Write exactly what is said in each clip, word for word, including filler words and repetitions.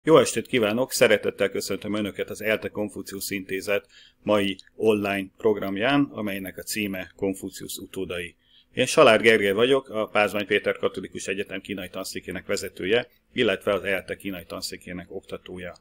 Jó estét kívánok! Szeretettel köszöntöm Önöket az ELTE Konfuciusz Intézet mai online programján, amelynek a címe Konfuciusz utódai. Én Salád Gergely vagyok, a Pázmány Péter Katolikus Egyetem kínai tanszékének vezetője, illetve az ELTE kínai tanszékének oktatója.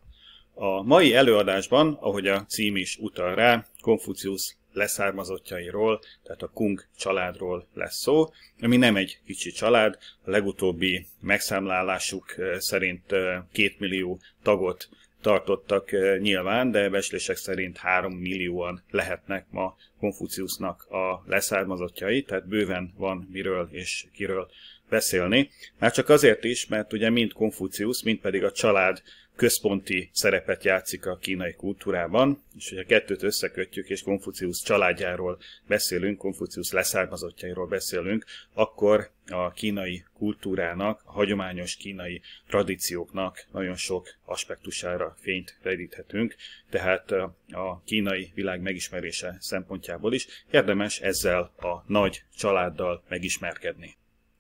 A mai előadásban, ahogy a cím is utal rá, Konfuciusz leszármazottjairól, tehát a Kung családról lesz szó, ami nem egy kicsi család, a legutóbbi megszámlálásuk szerint két millió tagot tartottak nyilván, de becslések szerint három millióan lehetnek ma Konfuciusznak a leszármazottjai, tehát bőven van miről és kiről beszélni. Már csak azért is, mert ugye mind Konfuciusz, mind pedig a család központi szerepet játszik a kínai kultúrában, és hogy a kettőt összekötjük, és Konfuciusz családjáról beszélünk, Konfuciusz leszármazottjairól beszélünk, akkor a kínai kultúrának, a hagyományos kínai tradícióknak nagyon sok aspektusára fényt deríthetünk, tehát a kínai világ megismerése szempontjából is érdemes ezzel a nagy családdal megismerkedni.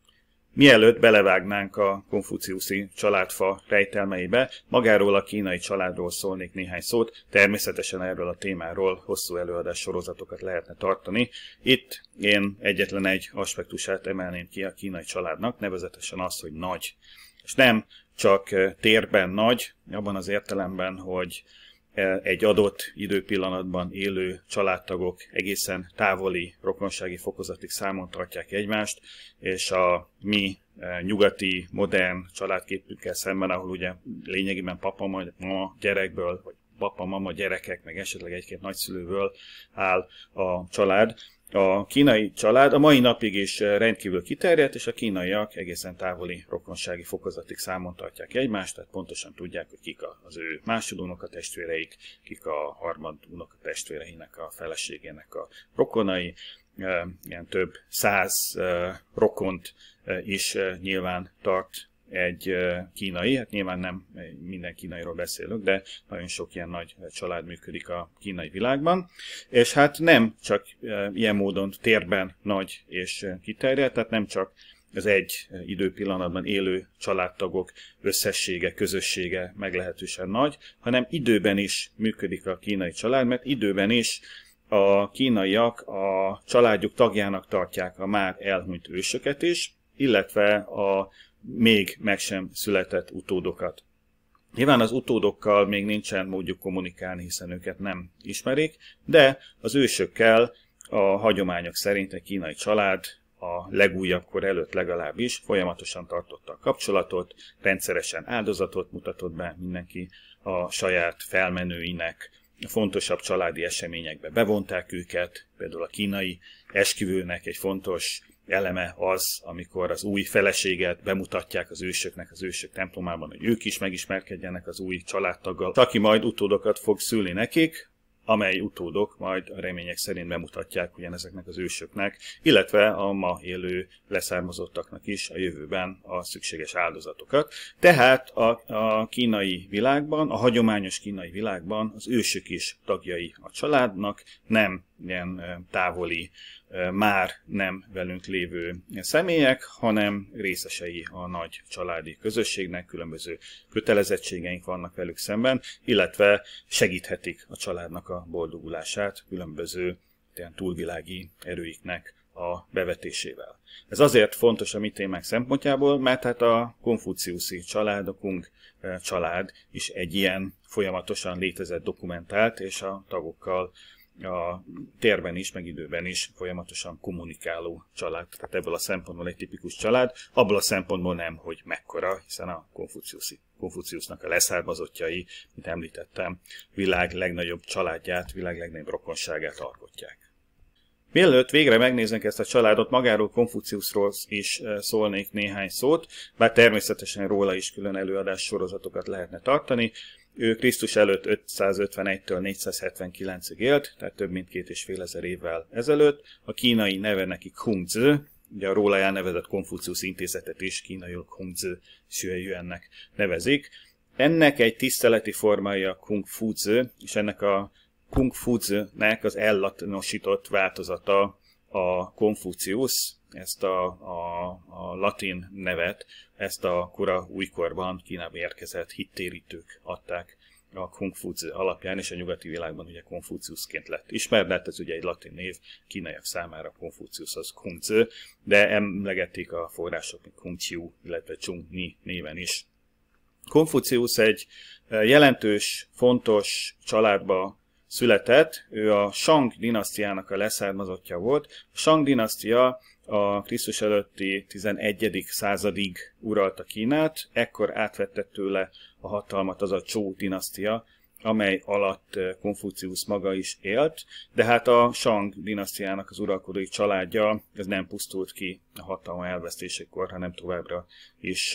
Mielőtt belevágnánk a konfuciuszi családfa rejtelmeibe, magáról a kínai családról szólnék néhány szót, természetesen erről a témáról hosszú előadás sorozatokat lehetne tartani. Itt én egyetlen egy aspektusát emelném ki a kínai családnak, nevezetesen az, hogy nagy. És nem csak térben nagy, abban az értelemben, hogy egy adott időpillanatban élő családtagok egészen távoli rokonsági fokozatig számon tartják egymást, és a mi nyugati, modern családképünkkel szemben, ahol ugye lényegében papa, mama, gyerekből, vagy papa, mama, gyerekek, meg esetleg egy-két nagyszülőből áll a család. A kínai család a mai napig is rendkívül kiterjedt, és a kínaiak egészen távoli rokonsági fokozatig számon tartják egymást, tehát pontosan tudják, hogy kik az ő másodunokatestvéreik, kik a harmadunokatestvéreinek, a feleségének a rokonai. Ilyen több száz rokont is nyilván tart egy kínai, hát nyilván nem minden kínairól beszélünk, de nagyon sok ilyen nagy család működik a kínai világban, és hát nem csak ilyen módon térben nagy és kiterjedt, tehát nem csak az egy időpillanatban élő családtagok összessége, közössége meglehetősen nagy, hanem időben is működik a kínai család, mert időben is a kínaiak a családjuk tagjának tartják a már elhunyt ősöket is, illetve a még meg sem született utódokat. Nyilván az utódokkal még nincsen módjuk kommunikálni, hiszen őket nem ismerik, de az ősökkel a hagyományok szerint egy kínai család a legújabb kor előtt legalábbis folyamatosan tartotta a kapcsolatot, rendszeresen áldozatot mutatott be mindenki a saját felmenőinek, a fontosabb családi eseményekbe bevonták őket, például a kínai esküvőnek egy fontos eleme az, amikor az új feleséget bemutatják az ősöknek az ősök templomában, hogy ők is megismerkedjenek az új családtaggal, aki majd utódokat fog szülni nekik, amely utódok majd a remények szerint bemutatják ugyanezeknek az ősöknek, illetve a ma élő leszármazottaknak is a jövőben a szükséges áldozatokat. Tehát a, a kínai világban, a hagyományos kínai világban az ősök is tagjai a családnak, nem ilyen távoli, már nem velünk lévő személyek, hanem részesei a nagy családi közösségnek, különböző kötelezettségeink vannak velük szemben, illetve segíthetik a családnak a boldogulását különböző ilyen túlvilági erőiknek a bevetésével. Ez azért fontos a mi témák szempontjából, mert hát a konfuciuszi család, a Kung család is egy ilyen folyamatosan létezett dokumentált, és a tagokkal a térben is, meg időben is folyamatosan kommunikáló család. Tehát ebből a szempontból egy tipikus család, abból a szempontból nem, hogy mekkora, hiszen a Konfuciusznak a leszármazottjai, mint említettem, világ legnagyobb családját, világ legnagyobb rokonságát alkotják. Mielőtt végre megnéznek ezt a családot, magáról Konfuciuszról is szólnék néhány szót, bár természetesen róla is külön előadás sorozatokat lehetne tartani. Ő Krisztus előtt ötszázötvenegytől négyszázhetvenkilencig élt, tehát több mint két és fél ezer évvel ezelőtt. A kínai neve neki Kungzi, ugye a róla elnevezett Konfuciusz Intézetet is kínaiul Kungzi Xueyuannek nevezik. Ennek egy tiszteleti formája a Kung Fuzi, és ennek a Kung Fuzi-nek az ellatinosított változata a Konfuciusz, ezt a, a, a latin nevet, ezt a kora újkorban Kínába érkezett hittérítők adták a Konfuciusz alapján, és a nyugati világban ugye Konfuciuszként lett ismert, de hát ez ugye egy latin név, kínaiak számára Konfuciusz az Kongzi, de emlegették a források, mint Kongqiu, illetve Chungni néven is. Konfuciusz egy jelentős, fontos családba született, ő a Shang dinasztiának a leszármazottja volt. A Shang dinasztia a Krisztus előtti tizenegyedik századig uralta Kínát, ekkor átvette tőle a hatalmat az a Zhou dinasztia, amely alatt Konfuciusz maga is élt, de hát a Shang dinasztiának az uralkodói családja ez nem pusztult ki a hatalma elvesztésekor, hanem továbbra is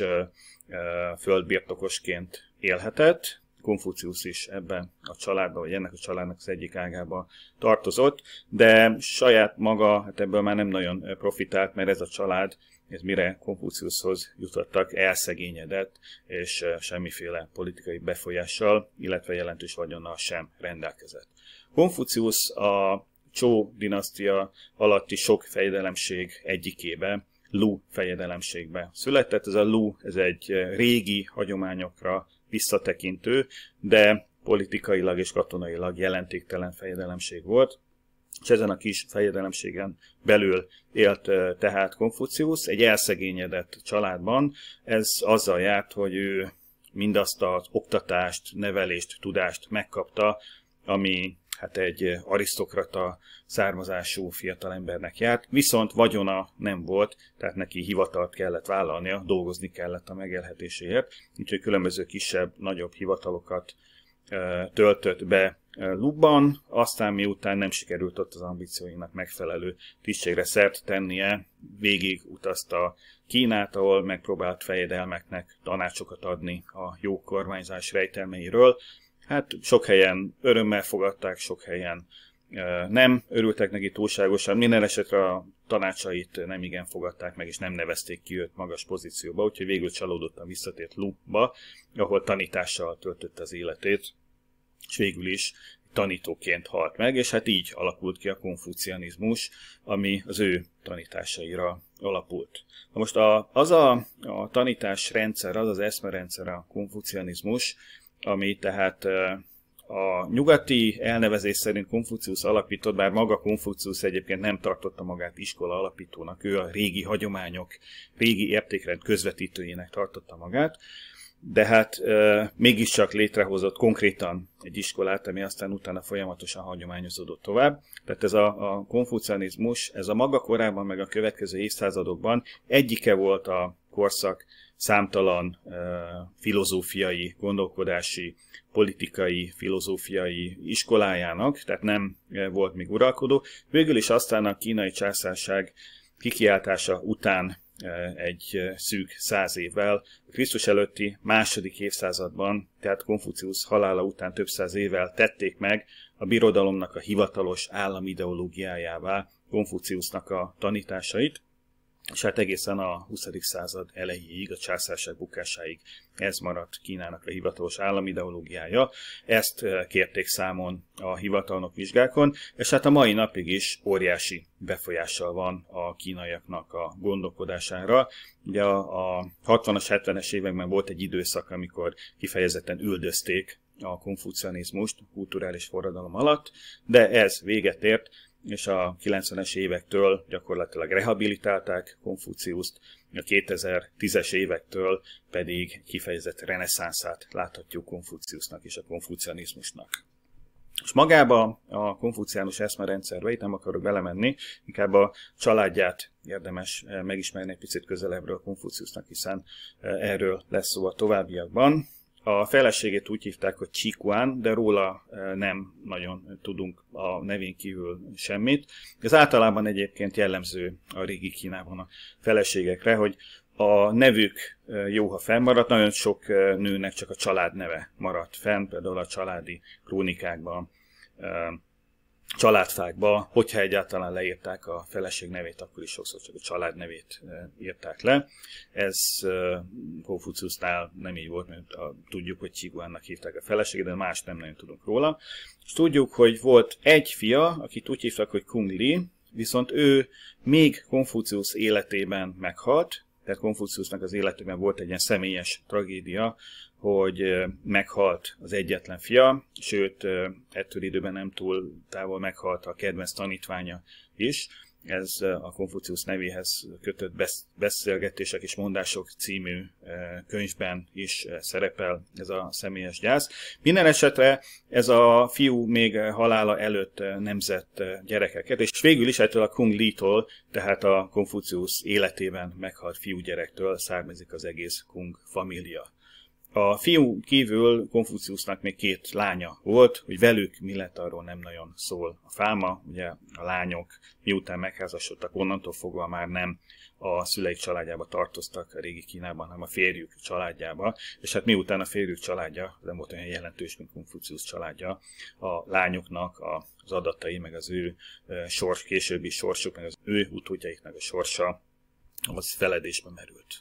földbirtokosként élhetett. Konfuciusz is ebben a családban, vagy ennek a családnak az egyik ágába tartozott, de saját maga hát ebből már nem nagyon profitált, mert ez a család, ez mire Konfuciuszhoz jutottak, elszegényedett, és semmiféle politikai befolyással, illetve jelentős vagyonnal sem rendelkezett. Konfuciusz a Zhou dinasztia alatti sok fejedelemség egyikébe, Lu fejedelemségbe született. Ez a Lu, ez egy régi hagyományokra visszatekintő, de politikailag és katonailag jelentéktelen fejedelemség volt, és ezen a kis fejedelemségen belül élt tehát Konfuciusz egy elszegényedett családban. Ez azzal járt, hogy ő mindazt az oktatást, nevelést, tudást megkapta, ami hát egy arisztokrata származású fiatalembernek járt, viszont vagyona nem volt, tehát neki hivatalt kellett vállalnia, dolgozni kellett a megélhetéséért, úgyhogy különböző kisebb, nagyobb hivatalokat e, töltött be Luban, aztán miután nem sikerült ott az ambícióinak megfelelő tisztségre szert tennie, végig utazta Kínát, ahol megpróbált fejedelmeknek tanácsokat adni a jó kormányzás rejtelmeiről. Hát sok helyen örömmel fogadták, sok helyen nem örültek neki túlságosan, minden esetre a tanácsait nem igen fogadták meg, és nem nevezték ki őt magas pozícióba, úgyhogy végül csalódottan visszatért Luba, ahol tanítással töltötte az életét, és végül is tanítóként halt meg, és hát így alakult ki a konfucianizmus, ami az ő tanításaira alapult. Na most a, az a, a tanításrendszer, az az eszmerendszer, a konfucianizmus, ami tehát a nyugati elnevezés szerint Konfuciusz alapított, bár maga Konfuciusz egyébként nem tartotta magát iskola alapítónak, ő a régi hagyományok, régi értékrend közvetítőjének tartotta magát, de hát e, mégiscsak létrehozott konkrétan egy iskolát, ami aztán utána folyamatosan hagyományozódott tovább. Tehát ez a, a konfucianizmus, ez a maga korában, meg a következő évszázadokban egyike volt a korszak számtalan e, filozófiai, gondolkodási, politikai, filozófiai iskolájának, tehát nem volt még uralkodó. Végül is aztán a kínai császárság kikiáltása után egy szűk száz évvel, a Krisztus előtti második évszázadban, tehát Konfuciusz halála után több száz évvel tették meg a birodalomnak a hivatalos államideológiájává Konfuciusznak a tanításait, és hát egészen a huszadik század elejéig, a császárság bukásáig ez maradt Kínának a hivatalos államideológiája. Ezt kérték számon a hivatalnok vizsgákon, és hát a mai napig is óriási befolyással van a kínaiaknak a gondolkodására. Ugye a, a hatvanas, hetvenes években volt egy időszak, amikor kifejezetten üldözték a konfucianizmust a kulturális forradalom alatt, de ez véget ért, és a kilencvenes évektől gyakorlatilag rehabilitálták Konfuciuszt, a kétezer-tízes évektől pedig kifejezett reneszánszát láthatjuk Konfuciusznak és a konfucianizmusnak. És magába a konfuciánus eszmerendszerbe, itt nem akarok belemenni, inkább a családját érdemes megismerni egy picit közelebbről Konfuciusznak, hiszen erről lesz szó a továbbiakban. A feleségét úgy hívták, hogy Qiguan, de róla nem nagyon tudunk a nevén kívül semmit. Ez általában egyébként jellemző a régi Kínában a feleségekre, hogy a nevük jó, ha fennmaradt, nagyon sok nőnek csak a családneve maradt fenn, például a családi krónikákban, családfákba, hogyha egyáltalán leírták a feleség nevét, akkor is sokszor csak a család nevét írták le. Ez Konfuciusnál nem így volt, mert a, tudjuk, hogy Qiguannak hívták a feleséget, de más nem nagyon tudunk róla. És tudjuk, hogy volt egy fia, akit úgy hívtak, hogy Kung Li, viszont ő még Konfuciusz életében meghalt, tehát Konfuciusznak az életében volt egy ilyen személyes tragédia, hogy meghalt az egyetlen fia, sőt, ettől időben nem túl távol meghalt a kedvenc tanítványa is. Ez a Konfuciusz nevéhez kötött beszélgetések és mondások című könyvben is szerepel ez a személyes gyász. Minden esetre ez a fiú még halála előtt nemzett gyerekeket, és végül is ettől a Kung Li-tól, tehát a Konfuciusz életében meghalt fiúgyerektől származik az egész Kung família. A fiú kívül Konfuciusznak még két lánya volt, hogy velük mi lett, arról nem nagyon szól a fáma. Ugye a lányok miután megházasodtak, onnantól fogva már nem a szüleik családjába tartoztak a régi Kínában, hanem a férjük családjába. És hát miután a férjük családja nem volt olyan jelentős, mint Konfuciusz családja, a lányoknak az adatai, meg az ő sors, későbbi sorsuk, meg az ő utódjaiknak a sorsa, az feledésbe merült.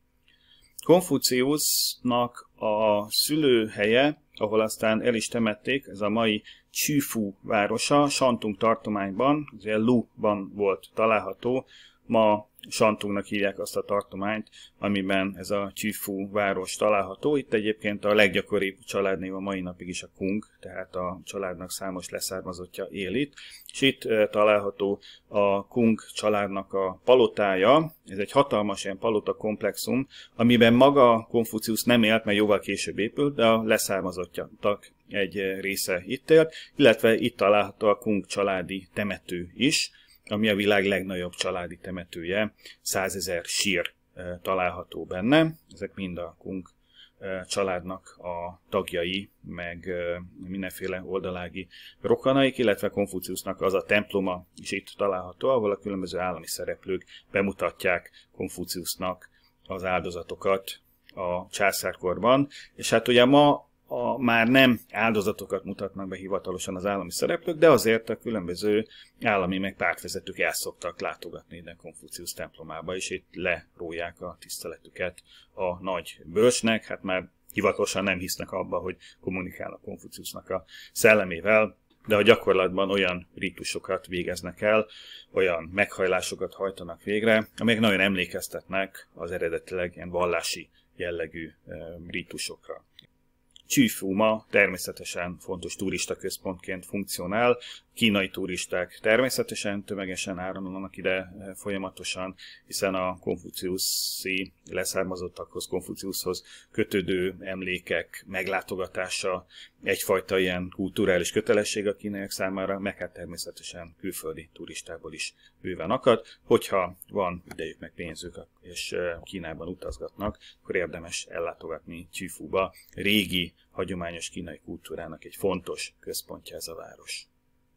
Konfuciusznak a szülőhelye, ahol aztán el is temették, ez a mai Csüfu városa, Shantung tartományban, azért Luban volt található, ma Shantungnak hívják azt a tartományt, amiben ez a Csüfu város található. Itt egyébként a leggyakoribb családnév a mai napig is a Kung, tehát a családnak számos leszármazottja él itt. És itt található a Kung családnak a palotája, ez egy hatalmas ilyen palota komplexum, amiben maga Konfuciusz nem élt, mert jóval később épült, de a leszármazottyak egy része itt élt, illetve itt található a Kung családi temető is, ami a világ legnagyobb családi temetője, százezer sír található benne. Ezek mind a Kung családnak a tagjai, meg mindenféle oldalági rokonaik, illetve Konfuciusznak az a temploma is itt található, ahol a különböző állami szereplők bemutatják Konfuciusznak az áldozatokat a császárkorban. És hát ugye ma A, már nem áldozatokat mutatnak be hivatalosan az állami szereplők, de azért a különböző állami meg pártvezetők el szoktak látogatni ide Konfuciusz templomába, és itt leróják a tiszteletüket a nagy bölcsnek. Hát már hivatalosan nem hisznek abba, hogy kommunikálnak Konfuciusznak a szellemével, de a gyakorlatban olyan rítusokat végeznek el, olyan meghajlásokat hajtanak végre, amelyek nagyon emlékeztetnek az eredetileg ilyen vallási jellegű e, rítusokra. Csüfu ma természetesen fontos turistaközpontként funkcionál. Kínai turisták természetesen tömegesen áramlanak ide folyamatosan, hiszen a konfuciuszi leszármazottakhoz, Konfuciuszhoz kötődő emlékek meglátogatása egyfajta ilyen kulturális kötelesség a kínaiak számára, meg hát természetesen külföldi turistából is bőven akad. Hogyha van idejük meg pénzük, és Kínában utazgatnak, akkor érdemes ellátogatni Csüfuba. Régi, hagyományos kínai kultúrának egy fontos központja ez a város.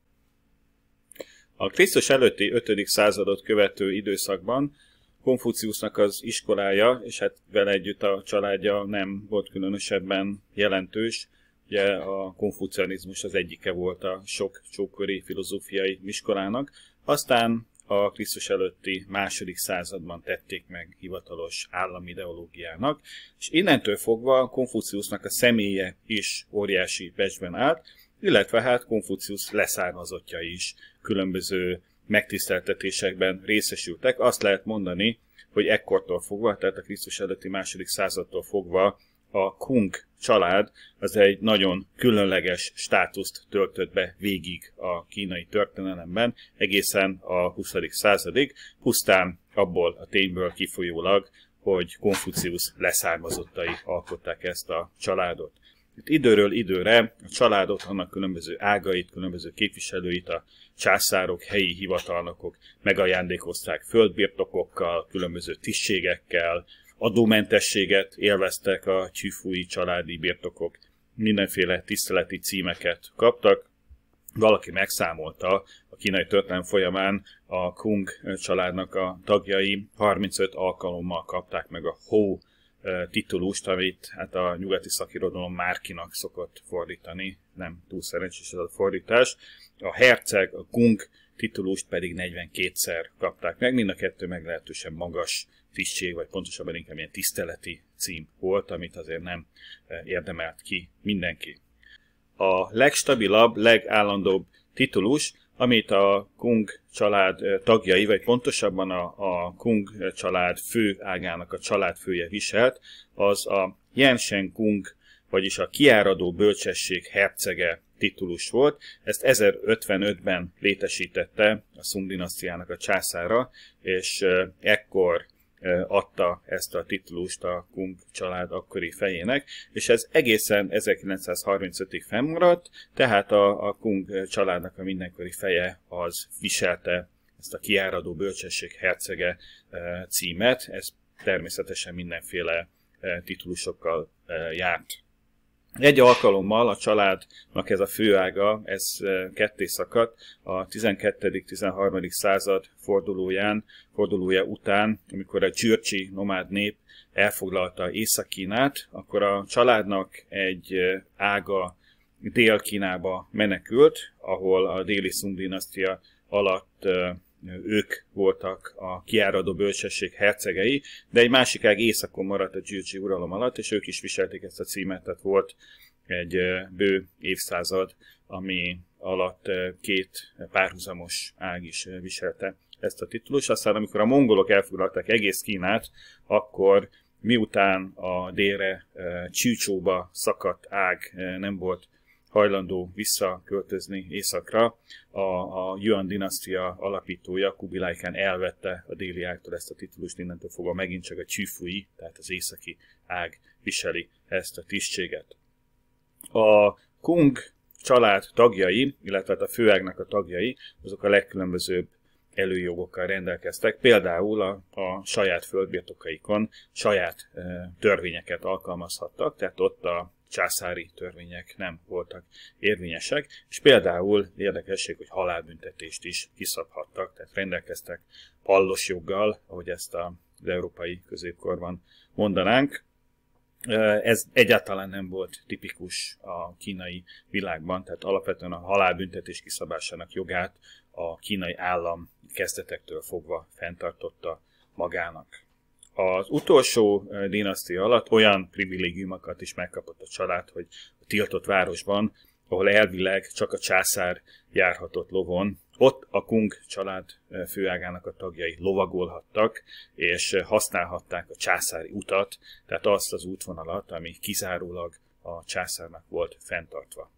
A Krisztus előtti ötödik századot követő időszakban Konfuciusznak az iskolája, és hát vele együtt a családja nem volt különösebben jelentős. Ugye a konfucianizmus az egyike volt a sok csókori filozófiai iskolának. Aztán a Krisztus előtti második században tették meg hivatalos állami ideológiának, és innentől fogva Konfuciusznak a személye is óriási becsben állt, illetve hát Konfuciusz leszármazottja is különböző megtiszteltetésekben részesültek. Azt lehet mondani, hogy ekkortól fogva, tehát a Krisztus előtti második századtól fogva a Kung család az egy nagyon különleges státuszt töltött be végig a kínai történelemben, egészen a huszadik századig, pusztán abból a tényből kifolyólag, hogy Konfuciusz leszármazottai alkották ezt a családot. Itt időről időre a családot, annak különböző ágait, különböző képviselőit, a császárok, helyi hivatalnokok megajándékozták földbirtokokkal, különböző tisztségekkel, adómentességet élveztek a csüfui családi birtokok, mindenféle tiszteleti címeket kaptak. Valaki megszámolta a kínai történelem folyamán, a Kung családnak a tagjai harmincöt alkalommal kapták meg a Hó titulust, amit hát a nyugati szakirodalom Márkinak szokott fordítani, nem túl szerencsés ez a fordítás. A herceg, a Gung titulust pedig negyvenkétszer kapták meg, mind a kettő meglehetősen magas tisztség, vagy pontosabban inkább ilyen tiszteleti cím volt, amit azért nem érdemelt ki mindenki. A legstabilabb, legállandóbb titulus amit a Kung család tagjai, vagy pontosabban a, a Kung család fő ágának a családfője viselt, az a Yensen Kung, vagyis a kiáradó bölcsesség hercege titulus volt. Ezt ezerötvenötben létesítette a Sung dinasztiának a császára, és ekkor adta ezt a titulust a Kung család akkori fejének, és ez egészen ezerkilencszázharmincötig fennmaradt, tehát a, a Kung családnak a mindenkori feje az viselte ezt a kiáradó bölcsesség hercege címet, ez természetesen mindenféle titulusokkal járt. Egy alkalommal a családnak ez a főága, ez ketté szakadt a tizenkettedik-tizenharmadik század fordulóján, fordulója után, amikor a gyürcsi nomád nép elfoglalta Észak-Kínát, akkor a családnak egy ága Dél-Kínába menekült, ahol a déli Szung dinasztia alatt ők voltak a kiáradó bölcsesség hercegei, de egy másik ág északon maradt a gyürcsi uralom alatt, és ők is viselték ezt a címet, tehát volt egy bő évszázad, ami alatt két párhuzamos ág is viselte ezt a titulust. Aztán amikor a mongolok elfoglalták egész Kínát, akkor miután a délre Csícsóba szakadt ág nem volt hajlandó visszaköltözni északra, a, a Yuan dinasztia alapítója, Kubilai Khan elvette a déli ágtól ezt a titulust, innentől fogva megint csak a Csüfui, tehát az északi ág viseli ezt a tisztséget. A Kung család tagjai, illetve a főágnak a tagjai, azok a legkülönbözőbb előjogokkal rendelkeztek, például a, a saját földbirtokaikon saját e, törvényeket alkalmazhattak, tehát ott a császári törvények nem voltak érvényesek, és például érdekesség, hogy halálbüntetést is kiszabhattak, tehát rendelkeztek pallos joggal, ahogy ezt az európai középkorban mondanánk. Ez egyáltalán nem volt tipikus a kínai világban, tehát alapvetően a halálbüntetés kiszabásának jogát a kínai állam kezdetektől fogva fenntartotta magának. Az utolsó dinasztia alatt olyan privilégiumokat is megkapott a család, hogy a tiltott városban, ahol elvileg csak a császár járhatott lovon, ott a Kung család főágának a tagjai lovagolhattak, és használhatták a császári utat, tehát azt az útvonalat, ami kizárólag a császárnak volt fenntartva.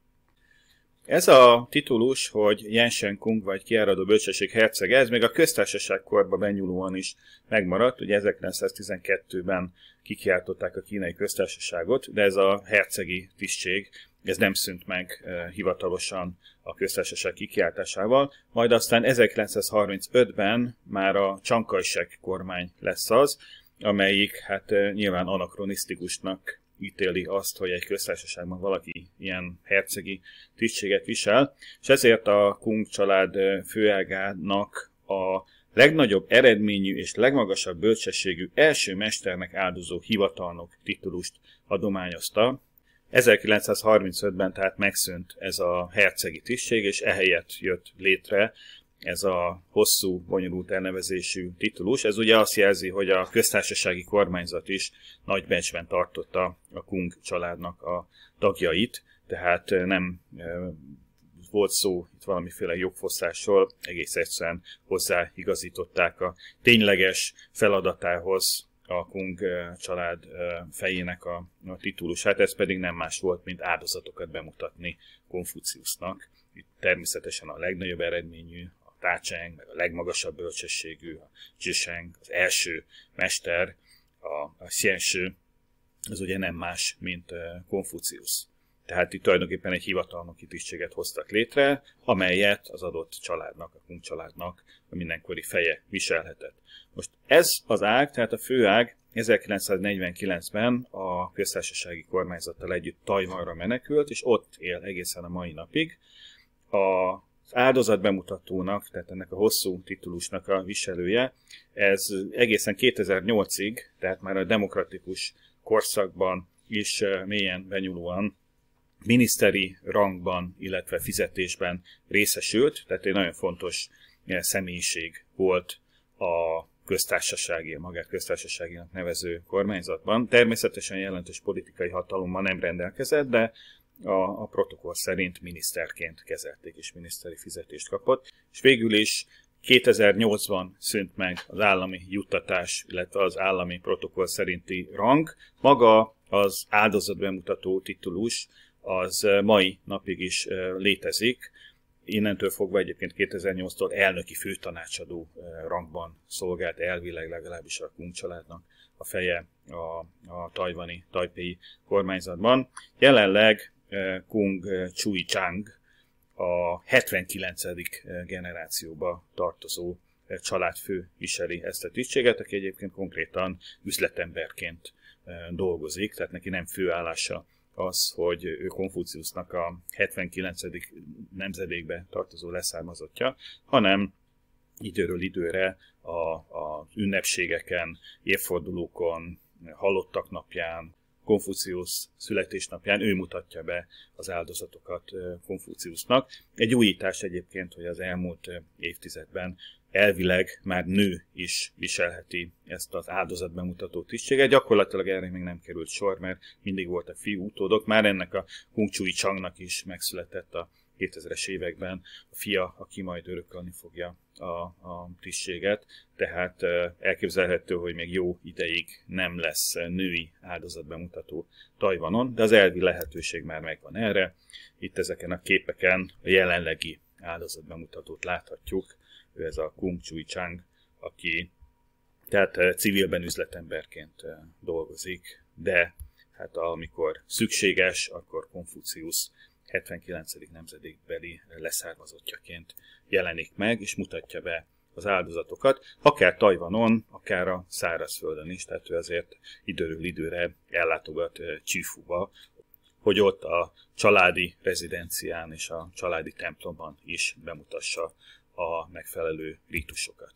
Ez a titulus, hogy Yensen Kung vagy kiáradó bölcsesség hercege, ez még a köztársaság korba benyúlóan is megmaradt. Ugye ezerkilencszáztizenkettőben kikiáltották a kínai köztársaságot, de ez a hercegi tisztség, ez nem szűnt meg e, hivatalosan a köztársaság kikiáltásával, majd aztán ezerkilencszázharmincötben már a Chiang Kai-shek kormány lesz az, amelyik hát e, nyilván anakronisztikusnak ítéli azt, hogy egy köztársaságban valaki ilyen hercegi tisztséget visel, és ezért a Kung család főágának a legnagyobb eredményű és legmagasabb bölcsességű első mesternek áldozó hivatalnok titulust adományozta. ezerkilencszázharmincötben tehát megszűnt ez a hercegi tisztség, és ehelyett jött létre ez a hosszú, bonyolult elnevezésű titulus. Ez ugye azt jelzi, hogy a köztársasági kormányzat is nagy becsben tartotta a Kung családnak a tagjait, tehát nem volt szó itt valamiféle jogfosztásról, egész egyszerűen hozzáigazították a tényleges feladatához a Kung család fejének a, a titulusát, ez pedig nem más volt, mint áldozatokat bemutatni Konfuciusznak. Itt természetesen a legnagyobb eredményű Ta Cheng, meg a legmagasabb bölcsességű, a Zhisheng, az első mester, a, a Xianshi, az ugye nem más, mint Konfuciusz. Tehát itt tulajdonképpen egy hivatalnoki tisztséget hoztak létre, amelyet az adott családnak, a Kung családnak a mindenkori feje viselhetett. Most ez az ág, tehát a főág ezerkilencszáznegyvenkilencben a köztársasági kormányzattal együtt Tajvanra menekült, és ott él egészen a mai napig. A Az áldozat bemutatónak, tehát ennek a hosszú titulusnak a viselője, ez egészen kétezer-nyolcig, tehát már a demokratikus korszakban is mélyen benyúlóan miniszteri rangban, illetve fizetésben részesült, tehát egy nagyon fontos személyiség volt a köztársasági, a magát köztársaságinak nevező kormányzatban. Természetesen jelentős politikai hatalommal nem rendelkezett, de a, a protokoll szerint miniszterként kezelték, és miniszteri fizetést kapott. És végül is kétezer-nyolcban szűnt meg az állami juttatás, illetve az állami protokoll szerinti rang. Maga az áldozatbemutató titulus az mai napig is létezik. Innentől fogva egyébként kétezer-nyolctól elnöki főtanácsadó rangban szolgált elvileg legalábbis a Kung családnak a feje a, a tajvani, tajpei kormányzatban. Jelenleg Kung Chui Chang a hetvenkilencedik generációba tartozó családfő viseli ezt a tisztséget, aki egyébként konkrétan üzletemberként dolgozik, tehát neki nem főállása az, hogy ő Konfuciusznak a hetvenkilencedik nemzedékbe tartozó leszármazottja, hanem időről időre az ünnepségeken, évfordulókon, halottak napján, Konfuciusz születésnapján ő mutatja be az áldozatokat Konfuciusznak. Egy újítás egyébként, hogy az elmúlt évtizedben elvileg már nő is viselheti ezt az áldozatbemutató tisztséget. Gyakorlatilag erre még nem került sor, mert mindig voltak fiú utódok. Már ennek a Kung Chui Changnak is megszületett a kétezres években a fia, aki majd örökölni fogja a, a tisztséget. Tehát elképzelhető, hogy még jó ideig nem lesz női áldozatbemutató Tajvanon, de az elvi lehetőség már megvan erre. Itt ezeken a képeken a jelenlegi áldozatbemutatót láthatjuk. Ő ez a Kung Chui Chang, aki tehát civilben üzletemberként dolgozik, de hát amikor szükséges, akkor Konfuciusz hetvenkilencedik nemzedékbeli leszármazottjaként jelenik meg, és mutatja be az áldozatokat, akár Tajvanon, akár a szárazföldön is, tehát ő azért időről időre ellátogat Csifuba, hogy ott a családi rezidencián és a családi templomban is bemutassa a megfelelő rítusokat.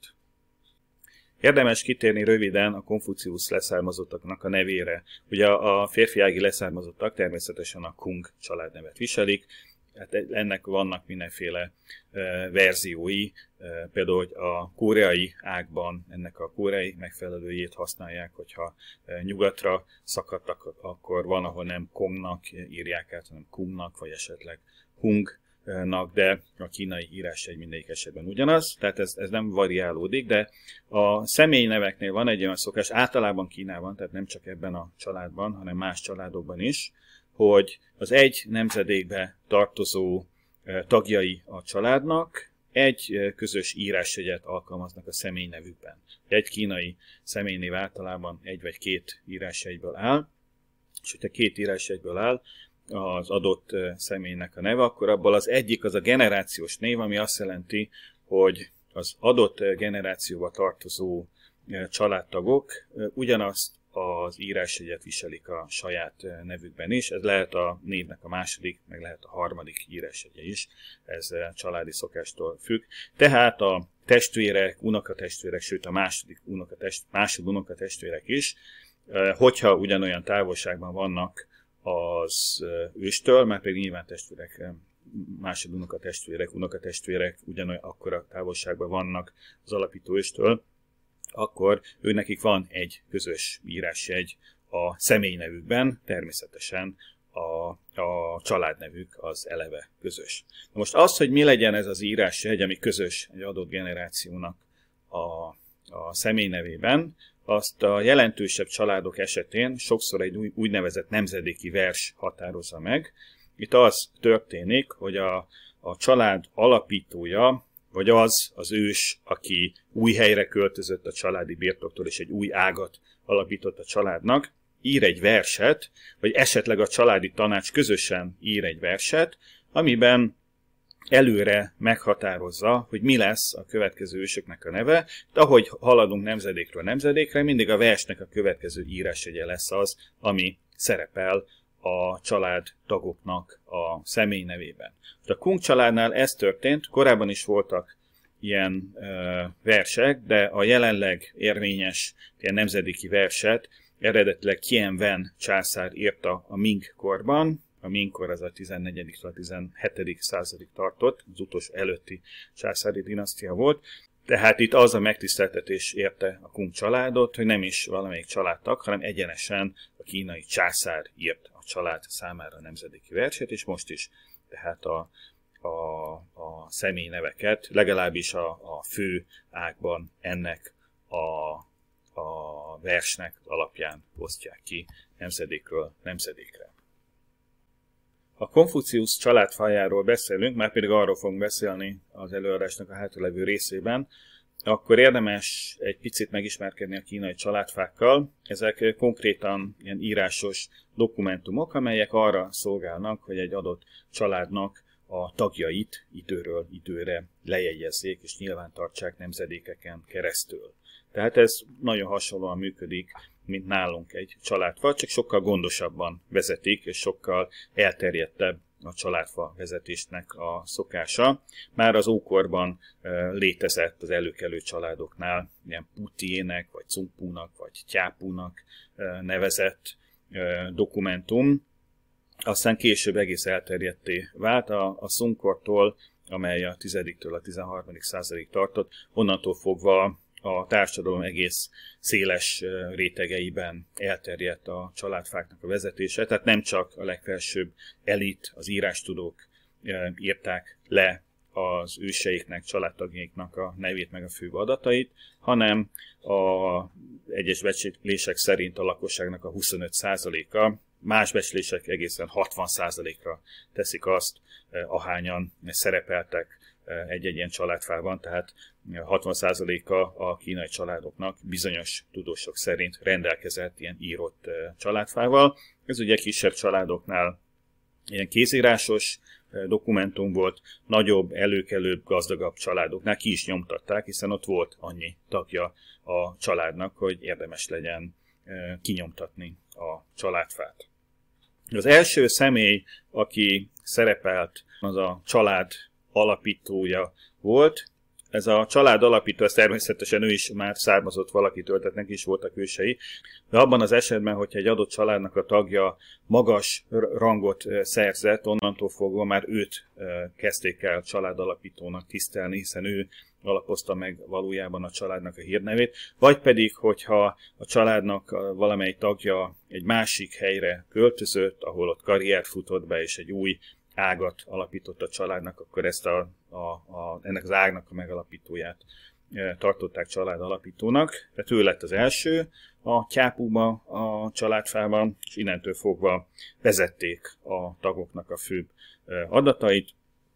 Érdemes kitérni röviden a Konfuciusz leszármazottaknak a nevére. Ugye a férfiági leszármazottak természetesen a Kung családnevet viselik, hát ennek vannak mindenféle verziói, például hogy a koreai ágban ennek a koreai megfelelőjét használják, hogyha nyugatra szakadtak, akkor van, ahol nem Kongnak írják át, hanem Kungnak, vagy esetleg Hung, de a kínai írásjegy mindegyik esetben ugyanaz, tehát ez, ez nem variálódik, de a személyneveknél van egy olyan szokás, általában Kínában, tehát nem csak ebben a családban, hanem más családokban is, hogy az egy nemzedékbe tartozó tagjai a családnak egy közös írásjegyet alkalmaznak a személynevükben. Egy kínai személynév általában egy vagy két írásjegyből áll, és hogyha két írásjegyből áll, az adott személynek a neve, akkor abból az egyik az a generációs név, ami azt jelenti, hogy az adott generációba tartozó családtagok ugyanazt az írásjegyet viselik a saját nevükben is. Ez lehet a névnek a második, meg lehet a harmadik írásjegye is. Ez családi szokástól függ. Tehát a testvérek, unokatestvérek, sőt a második unokatest, másod unokatestvérek is, hogyha ugyanolyan távolságban vannak az őstől, mert pedig nyilván testvérek, másod unokatestvérek, unokatestvérek ugyanolyan akkora távolságban vannak az alapító őstől, akkor őnekik van egy közös írásjegy a személynevükben, természetesen a, a családnevük az eleve közös. Na most az, hogy mi legyen ez az írásjegy, ami közös egy adott generációnak a, a személynevében, azt a jelentősebb családok esetén sokszor egy úgynevezett nemzedéki vers határozza meg. Itt az történik, hogy a, a család alapítója, vagy az az ős, aki új helyre költözött a családi birtoktól, és egy új ágat alapított a családnak, ír egy verset, vagy esetleg a családi tanács közösen ír egy verset, amiben előre meghatározza, hogy mi lesz a következő ősöknek a neve, de ahogy haladunk nemzedékről nemzedékre, mindig a versnek a következő írásjegye lesz az, ami szerepel a családtagoknak a személy nevében. A Kung családnál ez történt, korábban is voltak ilyen ö, versek, de a jelenleg érvényes ilyen nemzedéki verset eredetileg Qian Wen császár írta a Ming korban. A Ming kor az a tizennegyedik-től a tizenhetedik századig tartott, az utolsó előtti császári dinasztia volt. Tehát itt az a megtiszteltetés érte a Kung családot, hogy nem is valamelyik családtag, hanem egyenesen a kínai császár írt a a család számára nemzedéki verset, és most is tehát a, a, a személy neveket legalábbis a, a fő ágban ennek a, a versnek alapján osztják ki nemzedékről nemzedékre. Ha Konfuciusz családfájáról beszélünk, már pedig arról fogunk beszélni az előadásnak a hátralevő részében, akkor érdemes egy picit megismerkedni a kínai családfákkal. Ezek konkrétan ilyen írásos dokumentumok, amelyek arra szolgálnak, hogy egy adott családnak a tagjait időről időre lejegyezzék és nyilvántartsák nemzedékeken keresztül. Tehát ez nagyon hasonlóan működik, mint nálunk egy családfa, csak sokkal gondosabban vezetik, és sokkal elterjedtebb a családfa vezetésnek a szokása. Már az ókorban létezett az előkelő családoknál ilyen putiének, vagy cumpúnak, vagy tyápúnak nevezett dokumentum. Aztán később egész elterjedté vált a, a szunkortól, amely a tizediktől a tizenharmadik századig tartott, onnantól fogva a társadalom egész széles rétegeiben elterjedt a családfáknak a vezetése, tehát nem csak a legfelsőbb elit, az írástudók írták le az őseiknek, családtagjaiknak a nevét meg a főbb adatait, hanem a egyes becslések szerint a lakosságnak a huszonöt százaléka, más becslések egészen hatvan százalékra teszik azt, ahányan szerepeltek egy-egy ilyen családfában, tehát hatvan százaléka a kínai családoknak bizonyos tudósok szerint rendelkezett ilyen írott családfával. Ez ugye kisebb családoknál ilyen kézírásos dokumentum volt, nagyobb, előkelőbb, gazdagabb családoknál ki is nyomtatták, hiszen ott volt annyi tagja a családnak, hogy érdemes legyen kinyomtatni a családfát. Az első személy, aki szerepelt, az a család alapítója volt. Ez a család alapító, ez természetesen ő is már származott valakitől, tehát neki is voltak ősei. De abban az esetben, hogyha egy adott családnak a tagja magas rangot szerzett, onnantól fogva már őt kezdték el család alapítónak tisztelni, hiszen ő alapozta meg valójában a családnak a hírnevét. Vagy pedig, hogyha a családnak valamely tagja egy másik helyre költözött, ahol ott karriert futott be, és egy új ágat alapított a családnak, akkor ezt a, a, a, ennek az ágnak a megalapítóját e, tartották család alapítónak. Tehát ő lett az első a tyápúba, a családfában, és innentől fogva vezették a tagoknak a főbb e, adatait,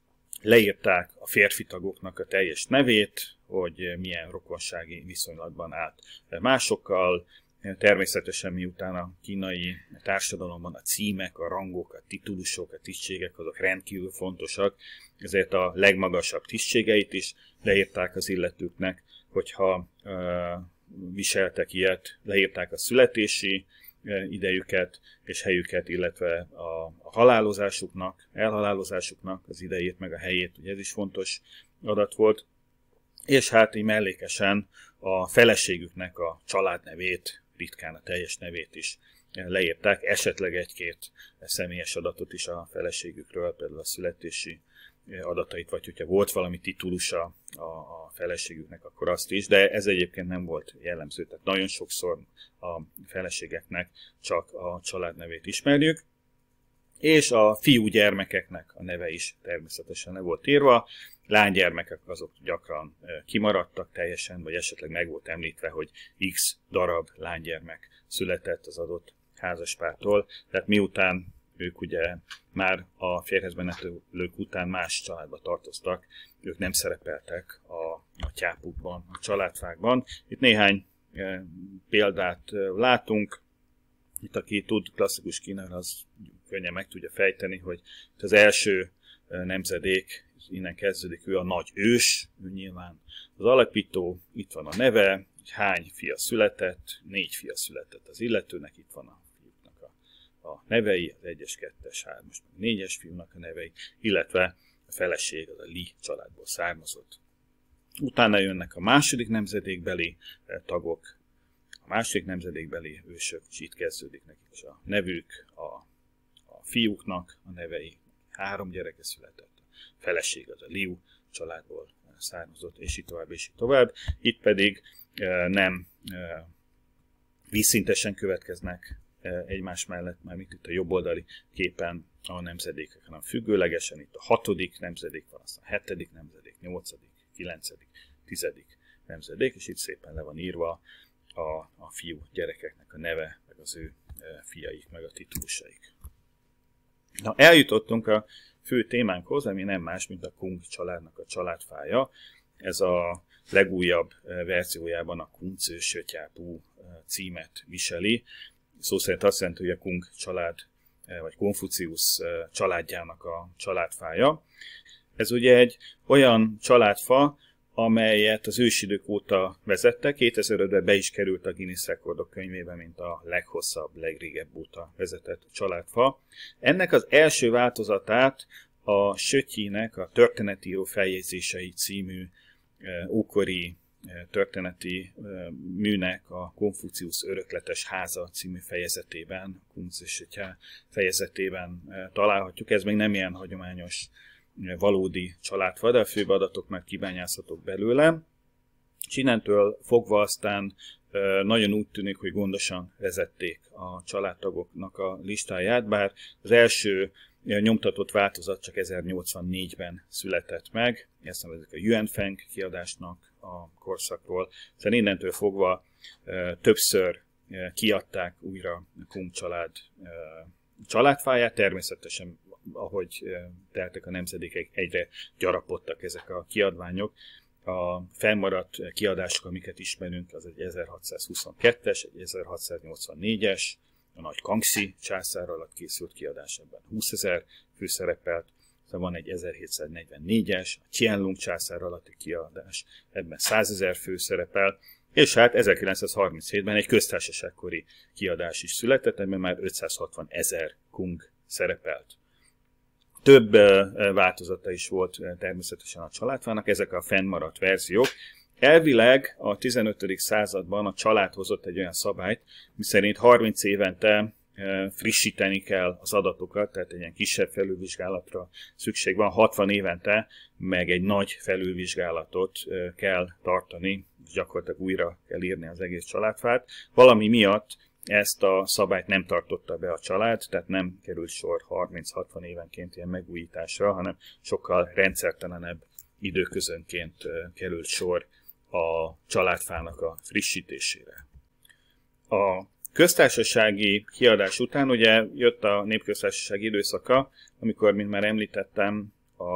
leírták a férfi tagoknak a teljes nevét, hogy milyen rokonsági viszonylatban állt másokkal. Természetesen miután a kínai társadalomban a címek, a rangok, a titulusok, a tisztségek azok rendkívül fontosak, ezért a legmagasabb tisztségeit is leírták az illetőknek, hogyha uh, viseltek ilyet, leírták a születési uh, idejüket és helyüket, illetve a, a halálozásuknak, elhalálozásuknak az idejét, meg a helyét, ugye ez is fontos adat volt, és hát így mellékesen a feleségüknek a családnevét, ritkán a teljes nevét is leírták, esetleg egy-két személyes adatot is a feleségükről, például a születési adatait, vagy hogyha volt valami titulusa a, a feleségüknek, akkor azt is, de ez egyébként nem volt jellemző, tehát nagyon sokszor a feleségeknek csak a családnevét ismerjük, és a fiúgyermekeknek a neve is természetesen le volt írva, lánygyermekek azok gyakran kimaradtak teljesen, vagy esetleg meg volt említve, hogy X darab lánygyermek született az adott házaspártól. Tehát miután ők ugye már a férjhez menetelők után más családba tartoztak, ők nem szerepeltek a, a tyápukban, a családfákban. Itt néhány e, példát látunk. Itt aki tud klasszikus kínaiul, az könnyen meg tudja fejteni, hogy az első nemzedék, innen kezdődik, ő a nagy ős, ő nyilván az alapító, itt van a neve, hány fia született, négy fia született az illetőnek, itt van a fiúknak a, a nevei, az egyes, kettes, hármas, négyes fiúnak a nevei, illetve a feleség az a Li családból származott. Utána jönnek a második nemzedékbeli tagok, a második nemzedékbeli ősök, és itt kezdődik nekik is a nevük, a, a fiúknak a nevei, három gyereke született. Feleség az a Liu családból származott, és így tovább, és így tovább. Itt pedig nem vízszintesen következnek egymás mellett, már itt a jobb oldali képen a nemzedékek, hanem függőlegesen itt a hatodik nemzedék van, aztán a hetedik nemzedék, nyolcadik, kilencedik, tizedik nemzedék, és itt szépen le van írva a, a fiú gyerekeknek a neve, meg az ő fiaik, meg a titulusaik. Na, eljutottunk a fő témánkhoz, ami nem más, mint a Kung családnak a családfája. Ez a legújabb verziójában a Kunző Sötyápú címet viseli. Szó szerint azt jelenti, hogy a Kung család, vagy Konfuciusz családjának a családfája. Ez ugye egy olyan családfa, amelyet az ősidők óta vezettek. kétezer-ötben be is került a Guinness Rekordok könyvébe, mint a leghosszabb, legrégebb óta vezetett családfa. Ennek az első változatát a Sötyinek a Történetíró feljegyzései című ókori történeti műnek a Konfuciusz örökletes háza című fejezetében, Kunző Sötyá fejezetében találhatjuk. Ez még nem ilyen hagyományos, valódi családfa, de a főbb adatok már kibányázhatók belőle. És innentől fogva aztán nagyon úgy tűnik, hogy gondosan vezették a családtagoknak a listáját, bár az első nyomtatott változat csak ezernyolcvannégyben született meg, ezt nevezik a Yuanfeng kiadásnak a korszakról. Szóval innentől fogva többször kiadták újra a Kung család családfáját, természetesen ahogy teltek a nemzedékek, egyre gyarapodtak ezek a kiadványok. A fennmaradt kiadások, amiket ismerünk, az egy ezerhatszázhuszonkettes, egy ezerhatszáznyolcvannégyes, a nagy Kangxi császár alatt készült kiadás, ebben húszezer fő szerepelt, szóval van egy ezerhétszáznegyvennégyes, a Qianlong császár alatti kiadás, ebben százezer fő szerepel, és hát ezerkilencszázharminchétben egy köztársaságkori kiadás is született, ebben már ötszázhatvanezer kung szerepelt. Több változata is volt természetesen a családfának, ezek a fennmaradt verziók. Elvileg a tizenötödik században a család hozott egy olyan szabályt, miszerint harminc évente frissíteni kell az adatokat, tehát egy ilyen kisebb felülvizsgálatra szükség van, hatvan évente meg egy nagy felülvizsgálatot kell tartani, és gyakorlatilag újra kell írni az egész családfát. Valami miatt ezt a szabályt nem tartotta be a család, tehát nem került sor harminc-hatvan évenként ilyen megújításra, hanem sokkal rendszertelenebb időközönként került sor a családfának a frissítésére. A köztársasági kiadás után ugye jött a népköztársasági időszaka, amikor, mint már említettem, a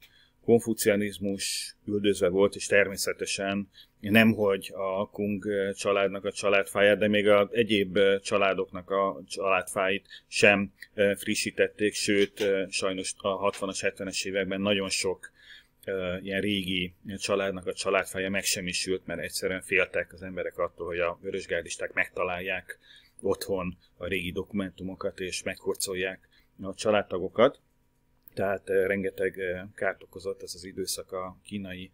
konfucianizmus üldözve volt, és természetesen nemhogy a Kung családnak a családfáját, de még az egyéb családoknak a családfáit sem frissítették, sőt, sajnos a hatvanas, hetvenes években nagyon sok ilyen régi családnak a családfája megsemmisült, mert egyszerűen féltek az emberek attól, hogy a vörösgárdisták megtalálják otthon a régi dokumentumokat, és meghurcolják a családtagokat. Tehát rengeteg kárt okozott ez az időszak a kínai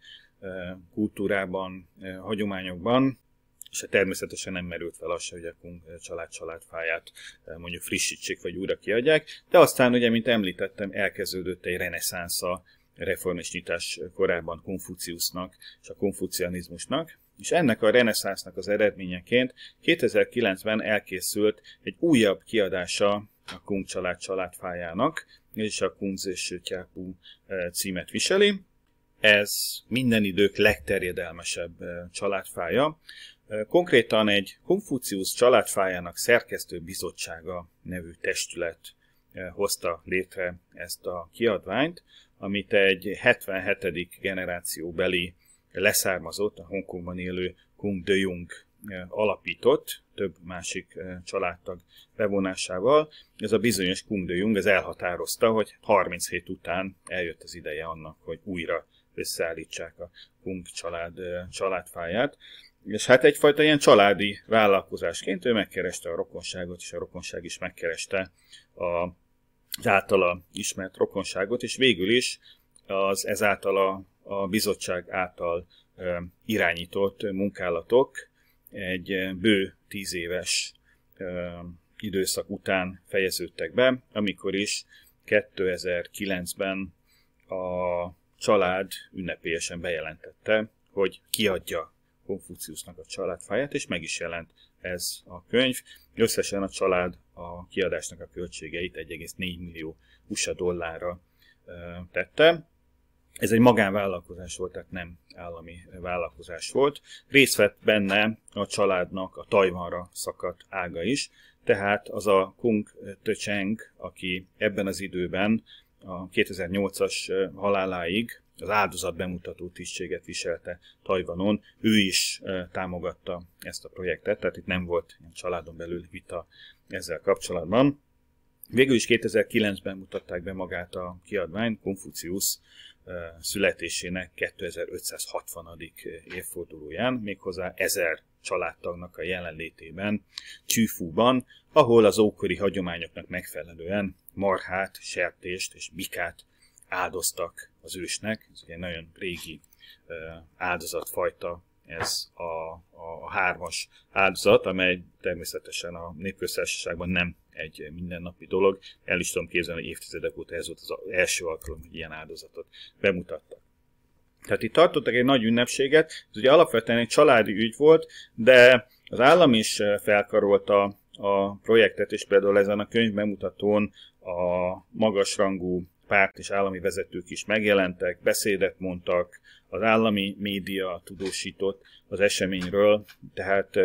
kultúrában, hagyományokban, és természetesen nem merült fel az se, hogy a Kung család családfáját mondjuk frissítsék, vagy újra kiadják. De aztán ugye, mint említettem, elkezdődött egy reneszánsza reform és nyitás korában Konfuciusznak és a konfucianizmusnak, és ennek a reneszánsznak az eredményeként kétezer-kilencben elkészült egy újabb kiadása a Kung család családfájának, és a Kunző Sötyápú címet viseli. Ez minden idők legterjedelmesebb családfája. Konkrétan egy Konfuciusz családfájának szerkesztő bizottsága nevű testület hozta létre ezt a kiadványt, amit egy hetvenhetedik generációbeli leszármazott, a Hongkongban élő Kung De Jung alapított, több másik családtag bevonásával. Ez a bizonyos Kung De Jung ez elhatározta, hogy harminchét után eljött az ideje annak, hogy újra összeállítsák a Kung család családfáját. És hát egyfajta ilyen családi vállalkozásként ő megkereste a rokonságot, és a rokonság is megkereste a az általa ismert rokonságot, és végül is az ezáltal a, a bizottság által e, irányított munkálatok egy bő tíz éves e, időszak után fejeződtek be, amikor is kétezer-kilencben a család ünnepélyesen bejelentette, hogy kiadja Konfuciusznak a családfáját, és meg is jelent ez a könyv. Összesen a család a kiadásnak a költségeit egy egész négy millió u es á dollárra tette. Ez egy magánvállalkozás volt, tehát nem állami vállalkozás volt. Részt vett benne a családnak a Tajvanra szakadt ága is, tehát az a Kung Tse-cheng, aki ebben az időben a kétezer-nyolcas haláláig az áldozat bemutató tisztséget viselte Tajvanon, ő is támogatta ezt a projektet, tehát itt nem volt családon belül vita ezzel kapcsolatban. Végül is kétezer-kilencben mutatták be magát a kiadványt, Konfuciusz születésének kétezer-ötszázhatvanadik évfordulóján, méghozzá ezer családtagnak a jelenlétében, Csűfúban, ahol az ókori hagyományoknak megfelelően marhát, sertést és bikát áldoztak az ősnek. Ez ugye nagyon régi áldozatfajta, ez a, a, a hármas áldozat, amely természetesen a népköztársaságban nem egy mindennapi dolog. El is tudom képzelni, hogy évtizedek óta ez volt az első alkalom, hogy ilyen áldozatot bemutattak. Tehát itt tartottak egy nagy ünnepséget, ez ugye alapvetően egy családi ügy volt, de az állam is felkarolta a projektet, és például ezen a könyv bemutatón a magasrangú párt és állami vezetők is megjelentek, beszédet mondtak, az állami média tudósított az eseményről, tehát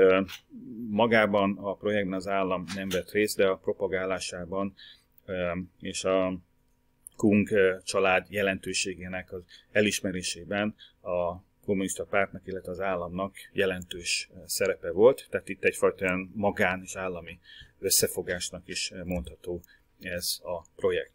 magában a projektben az állam nem vett részt, de a propagálásában és a Kung család jelentőségének az elismerésében a kommunista pártnak, illetve az államnak jelentős szerepe volt, tehát itt egyfajta olyan magán és állami összefogásnak is mondható ez a projekt.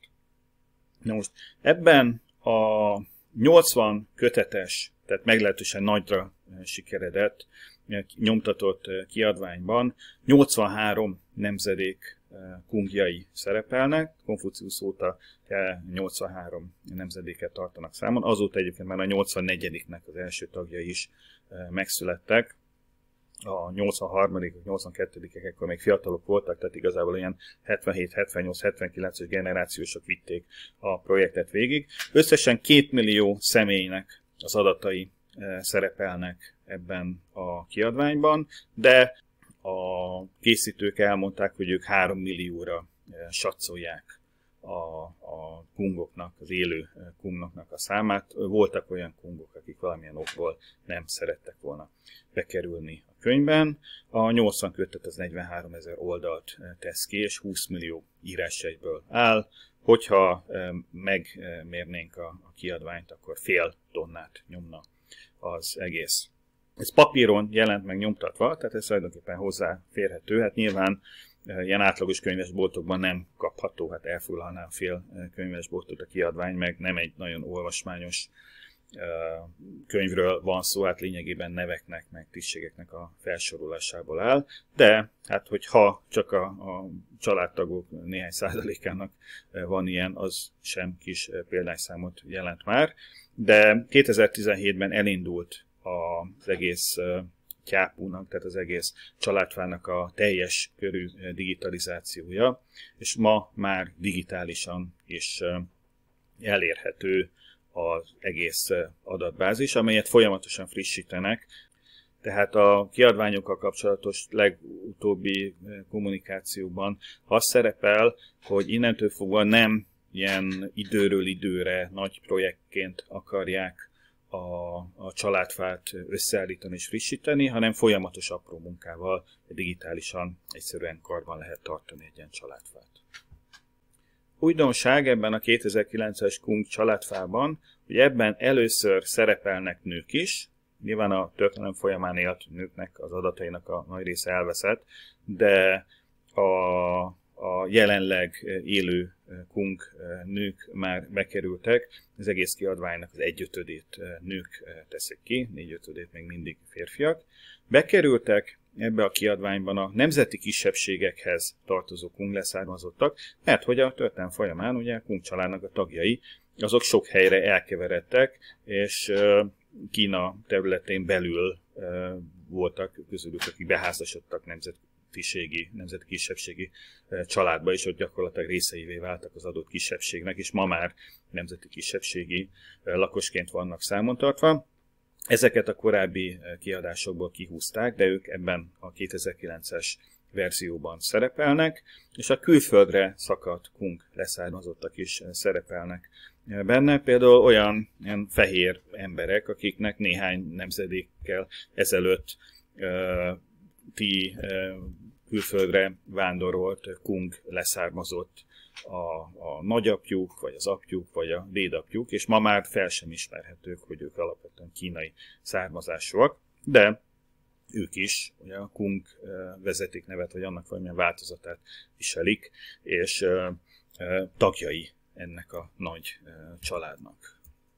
Na most ebben a nyolcvan kötetes, tehát meglehetősen nagyra sikeredett, nyomtatott kiadványban nyolcvanhárom nemzedék kungjai szerepelnek. Konfuciusz óta nyolcvanhárom nemzedéket tartanak számon. Azóta egyébként már a nyolcvannegyediknek az első tagjai is megszülettek. A nyolcvanharmadik, nyolcvankettődikek ekkor még fiatalok voltak, tehát igazából ilyen hetvenhét, hetvennyolc, hetvenkilences generációsok vitték a projektet végig. Összesen két millió személynek az adatai szerepelnek ebben a kiadványban, de a készítők elmondták, hogy ők három millióra satszolják a, a kungoknak, az élő kungoknak a számát. Voltak olyan kungok, akik valamilyen okból nem szerettek volna bekerülni a könyvben. A nyolcvan kötet az negyvenháromezer oldalt tesz ki, és húsz millió írásjegyből áll. Hogyha megmérnénk a, a kiadványt, akkor fél tonnát nyomna az egész. Ez papíron jelent meg nyomtatva, tehát ez tulajdonképpen hozzáférhető. Hát nyilván ilyen átlagos könyvesboltokban nem kapható, hát elfoglalná fél könyvesboltot a kiadvány, meg nem egy nagyon olvasmányos könyvről van szó, hát lényegében neveknek, meg tisztségeknek a felsorolásából áll, de hát hogyha csak a, a családtagok néhány százalékának van ilyen, az sem kis példányszámot jelent már, de kétezer-tizenhétben elindult az egész tyápúnak, tehát az egész családfának a teljes körű digitalizációja, és ma már digitálisan is elérhető az egész adatbázis, amelyet folyamatosan frissítenek. Tehát a kiadványokkal kapcsolatos legutóbbi kommunikációban az szerepel, hogy innentől fogva nem ilyen időről időre nagy projektként akarják a, a családfát összeállítani és frissíteni, hanem folyamatos apró munkával digitálisan egyszerűen karban lehet tartani egy ilyen családfát. Újdonság ebben a kétezer-kilences Kung családfában, hogy ebben először szerepelnek nők is, nyilván a történelem folyamán élt nőknek az adatainak a nagy része elveszett, de a, a jelenleg élő Kung nők már bekerültek, az egész kiadványnak az egyötödét nők teszik ki, négyötödét még mindig férfiak. Bekerültek ebbe a kiadványban a nemzeti kisebbségekhez tartozó Kung leszármazottak, mert hogy a történelem folyamán ugye a Kung családnak a tagjai, azok sok helyre elkeveredtek, és Kína területén belül voltak közülük, akik beházasodtak nemzetiségi, nemzeti kisebbségi családba, és ott gyakorlatilag részeivé váltak az adott kisebbségnek, és ma már nemzeti kisebbségi lakosként vannak számon tartva. Ezeket a korábbi kiadásokból kihúzták, de ők ebben a kétezer-kilences verzióban szerepelnek, és a külföldre szakadt Kung leszármazottak is szerepelnek benne. Például olyan ilyen fehér emberek, akiknek néhány nemzedékkel ezelőtt uh, ti uh, külföldre vándorolt Kung leszármazott a, a nagyapjuk, vagy az apjuk, vagy a dédapjuk, és ma már fel sem ismerhetők, hogy ők alapvetően kínai származásúak, de ők is, ugye a Kung vezeték nevet, vagy annak valamilyen változatát viselik, és tagjai ennek a nagy családnak.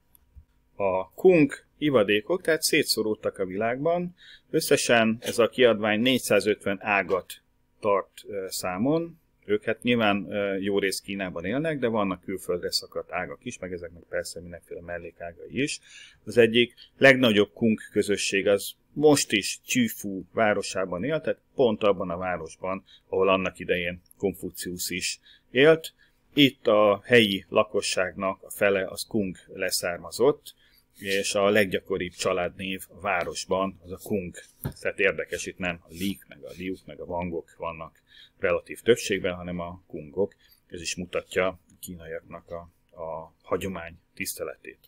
A Kung ivadékok tehát szétszóródtak a világban, összesen ez a kiadvány négyszázötven ágat tart számon. Ők hát nyilván jó rész Kínában élnek, de vannak külföldre szakadt ágak is, meg ezeknek persze mindenféle mellékágai is. Az egyik legnagyobb Kung közösség az most is Csifu városában él, tehát pont abban a városban, ahol annak idején Konfuciusz is élt. Itt a helyi lakosságnak a fele az Kung leszármazott, és a leggyakoribb családnév a városban az a Kung. Tehát érdekes, itt nem a Lik, meg a Liuk, meg a Wangok vannak relatív többségben, hanem a Kungok. Ez is mutatja a kínaiaknak a, a hagyomány tiszteletét.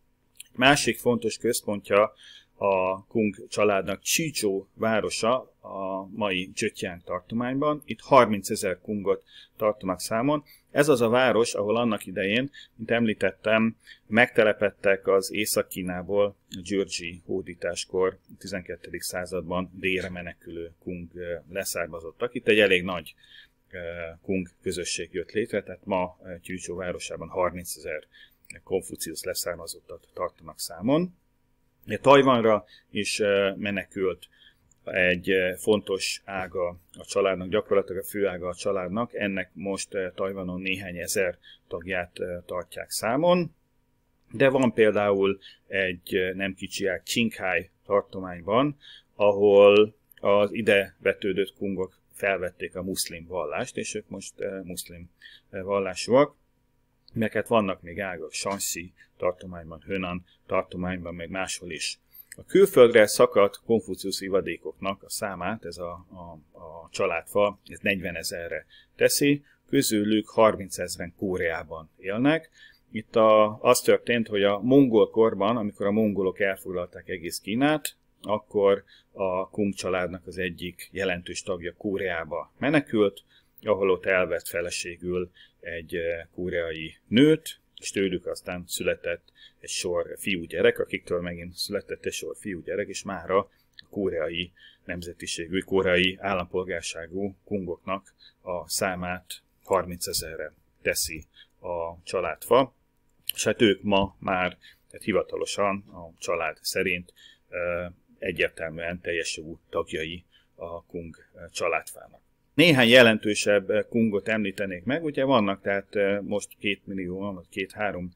Másik fontos központja a Kung családnak Csícsó városa a mai Zhejiang tartományban. Itt harmincezer Kungot tartanak számon. Ez az a város, ahol annak idején, mint említettem, megtelepedtek az Észak-Kínából a Györgyi hódításkor, a tizenkettedik században délre menekülő Kung leszármazottak. Itt egy elég nagy Kung közösség jött létre, tehát ma Csícsó városában harmincezer Konfuciusz leszármazottat tartanak számon. Tajvanra is menekült egy fontos ága a családnak, gyakorlatilag a főága a családnak. Ennek most Tajvanon néhány ezer tagját tartják számon, de van például egy nem kicsi ág Qinghai tartományban, ahol az ide vetődött kungok felvették a muszlim vallást, és ők most muszlim vallásúak. Meg hát vannak még ágak Shanxi tartományban, Henan tartományban, meg máshol is. A külföldre szakadt Konfuciusz ivadékoknak a számát, ez a, a, a családfa, ez negyvenezerre teszi, közülük harmincezren Koreában élnek. Itt a, az történt, hogy a mongol korban, amikor a mongolok elfoglalták egész Kínát, akkor a Kung családnak az egyik jelentős tagja Koreába menekült, ahol ott elvett feleségül egy koreai nőt, és tőlük aztán született egy sor fiúgyerek, akiktől megint született egy sor fiúgyerek, és mára a koreai nemzetiségű, koreai állampolgárságú kungoknak a számát harmincezerre teszi a családfa, és hát ők ma már tehát hivatalosan a család szerint egyértelműen teljes jogú tagjai a Kung családfának. Néhány jelentősebb kungot említenék meg, ugye vannak tehát most két millióan, vagy két-három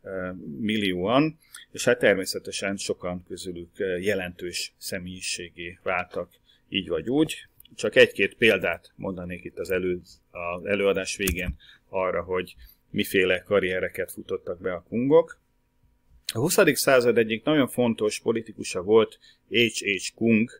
millióan, és hát természetesen sokan közülük jelentős személyiségé váltak így vagy úgy. Csak egy-két példát mondanék itt az, elő, az előadás végén arra, hogy miféle karriereket futottak be a kungok. A huszadik század egyik nagyon fontos politikusa volt há há. Kung,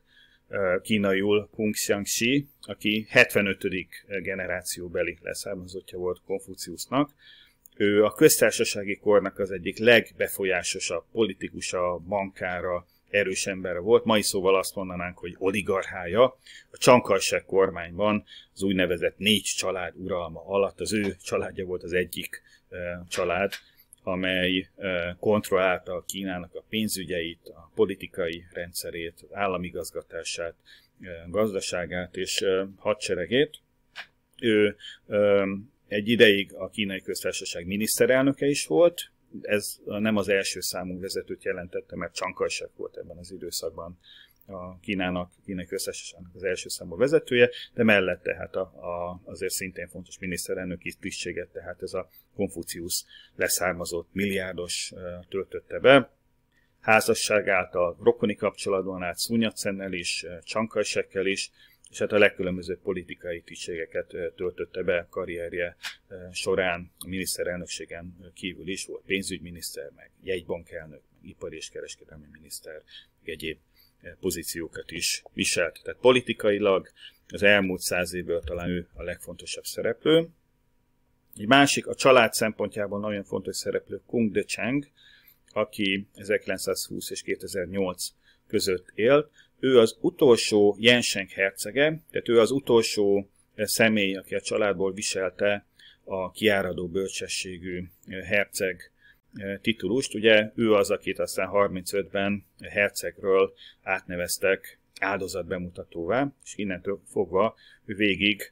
kínaiul Kung Xiangxi, aki hetvenötödik generációbeli leszármazottja volt Konfuciusznak. Ő a köztársasági kornak az egyik legbefolyásosabb politikusa, bankára, erős embere volt. Mai szóval azt mondanánk, hogy oligarchája. A Chiang Kai-shek kormányban az úgynevezett négy család uralma alatt az ő családja volt az egyik család, amely kontrollálta a Kínának a pénzügyeit, a politikai rendszerét, az államigazgatását, gazdaságát és hadseregét. Ő egy ideig a Kínai Köztársaság miniszterelnöke is volt. Ez nem az első számú vezetőt jelentette, mert Chiang Kai-shek volt ebben az időszakban a Kínának, a Kínai Köztársaságnak az első számú vezetője, de mellette hát a, a, azért szintén fontos miniszterelnöki tisztséget, tehát ez a Konfuciusz leszármazott milliárdos töltötte be. Házasság által rokoni kapcsolatban állt Sun Yat-sennel is, Chiang Kai-shekkel is, és hát a legkülönbözőbb politikai tisztségeket töltötte be karrierje során. A miniszterelnökségen kívül is volt pénzügyminiszter, meg jegybankelnök, ipari és kereskedelmi miniszter, egyéb pozíciókat is viselt. Tehát politikailag az elmúlt száz évből talán ő a legfontosabb szereplő. Egy másik, a család szempontjából nagyon fontos szereplő Kung Decheng, aki ezerkilencszázhúsz és kétezer-nyolc között élt. Ő az utolsó Jensheng hercege, tehát ő az utolsó személy, aki a családból viselte a kiáradó bölcsességű herceg titulust. Ugye ő az, akit aztán harmincötben hercegről átneveztek áldozatbemutatóvá, és innentől fogva ő végig